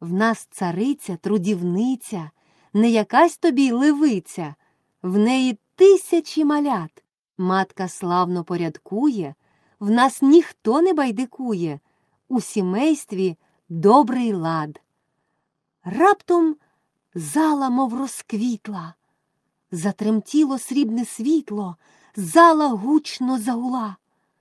В нас цариця, трудівниця, не якась тобі левиця. В неї тисячі малят. Матка славно порядкує, в нас ніхто не байдикує, у сімействі добрий лад. Раптом зала мов розквітла, затремтіло срібне світло, зала гучно загула.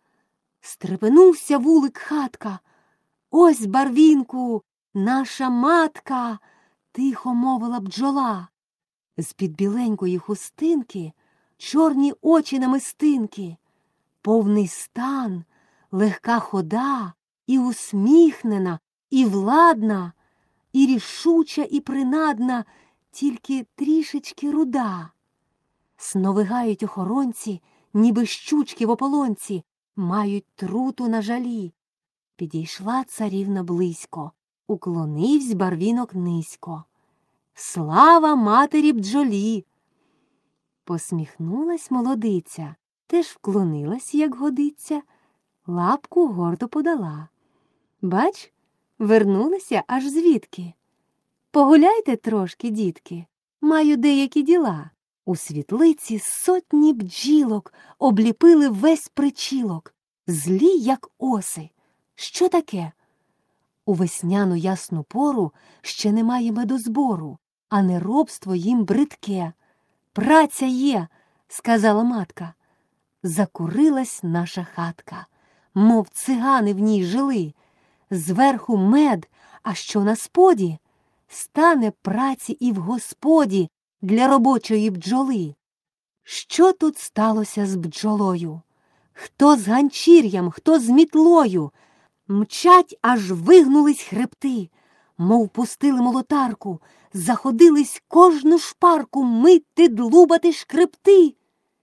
Стрепенувся вулик хатка. Ось, барвінку, наша матка, тихо мовила бджола. З-під біленької хустинки чорні очі намистинки, повний стан, легка хода, і усміхнена, і владна, і рішуча, і принадна, тільки трішечки руда. Сновигають охоронці, ніби щучки в ополонці, мають труту на жалі. Підійшла царівна близько, уклонивсь барвінок низько. Слава матері бджолі! Посміхнулась молодиця, теж вклонилась, як годиться, лапку гордо подала. Бач, вернулася аж звідки. Погуляйте трошки, дітки, маю деякі діла. У світлиці сотні бджілок обліпили весь причілок, злі, як оси. Що таке? У весняну ясну пору ще немає медозбору, а неробство їм бридке. Праця є, сказала матка. Закурилась наша хатка, мов цигани в ній жили. Зверху мед, а що на споді? Стане праці і в господі для робочої бджоли. Що тут сталося з бджолою? Хто з ганчір'ям, хто з мітлою? Мчать, аж вигнулись хребти, мов пустили молотарку, заходились кожну шпарку мити, длубати, шкребти.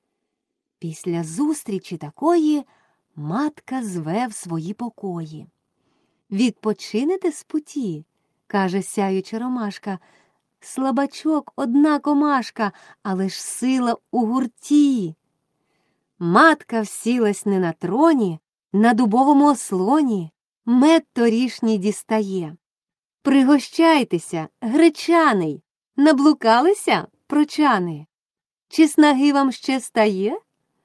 Після зустрічі такої матка зве в свої покої. «Відпочинете з путі?» – каже сяюча ромашка. «Слабачок, одна комашка, але ж сила у гурті». Матка всілась не на троні, на дубовому ослоні, мед торішній дістає. «Пригощайтеся, гречаний, наблукалися, прочани? Чи снаги вам ще стає?»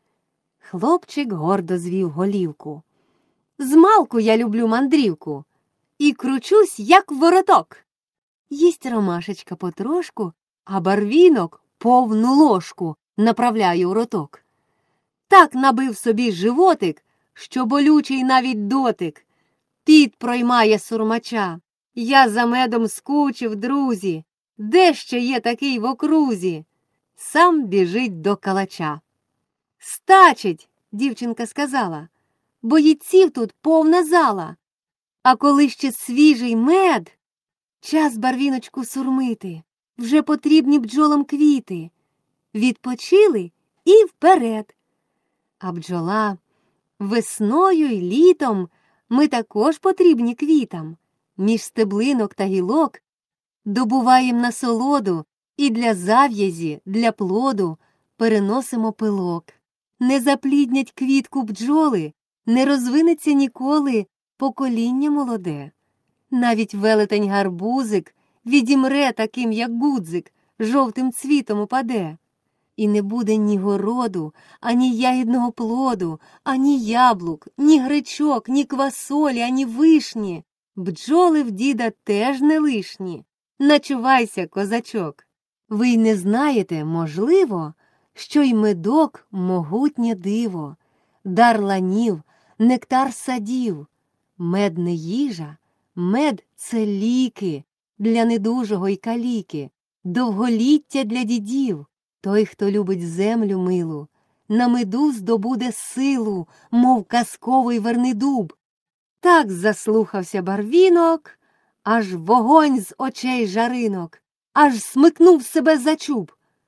Хлопчик гордо звів голівку. «Змалку я люблю мандрівку і кручусь, як вороток». Їсть ромашечка потрошку, а барвінок повну ложку направляє у роток. Так набив собі животик, що болючий навіть дотик. Піт проймає сурмача. Я за медом скучив, друзі. Де ще є такий в окрузі? Сам біжить до калача. «Стачить!» – дівчинка сказала. «Боїців тут повна зала. А коли ще свіжий мед, час барвіночку сурмити. Вже потрібні бджолам квіти. Відпочили і вперед». А бджола: «Весною й літом ми також потрібні квітам. Між стеблинок та гілок добуваєм насолоду і для зав'язі, для плоду переносимо пилок. Не запліднять квітку бджоли, не розвинеться ніколи покоління молоде. Навіть велетень-гарбузик відімре таким, як гудзик, жовтим цвітом упаде. І не буде ні городу, ані ягідного плоду, ані яблук, ні гречок, ні квасолі, ані вишні. Бджоли в діда теж не лишні. Начувайся, козачок. Ви й не знаєте, можливо, що й медок – могутнє диво, дар ланів, нектар садів. Мед не їжа, мед – це ліки для недужого й каліки, довголіття для дідів. Той, хто любить землю милу, на меду здобуде силу, мов казковий вернидуб. Так заслухався барвінок, аж вогонь з очей жаринок, аж смикнув себе за чуб.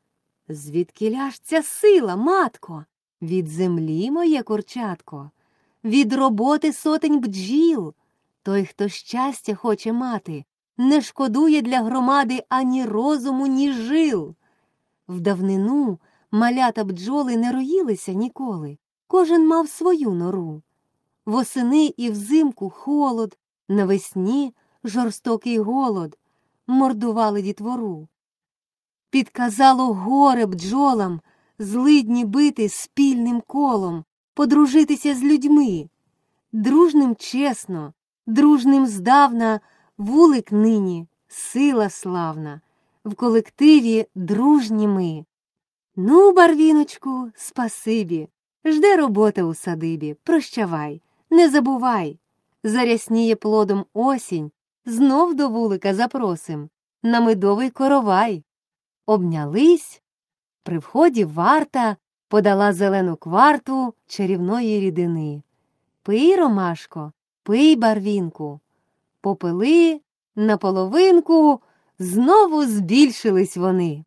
Звідкіля ж ця сила, матко? Від землі, моє курчатко, від роботи сотень бджіл. Той, хто щастя хоче мати, не шкодує для громади ані розуму, ні жил. В давнину малята бджоли не роїлися ніколи, кожен мав свою нору. Восени і взимку холод, навесні жорстокий голод, мордували дітвору. Підказало горе бджолам злидні бити спільним колом, подружитися з людьми. Дружним чесно, дружним здавна, вулик нині сила славна, в колективі дружні ми. Ну, барвіночку, спасибі, жде робота у садибі, прощавай, не забувай. Зарясніє плодом осінь, знов до вулика запросим, на медовий коровай. Обнялись, при вході варта подала зелену кварту чарівної рідини. Пий, ромашко, пий, барвінку. Попили наполовинку, знову збільшились вони.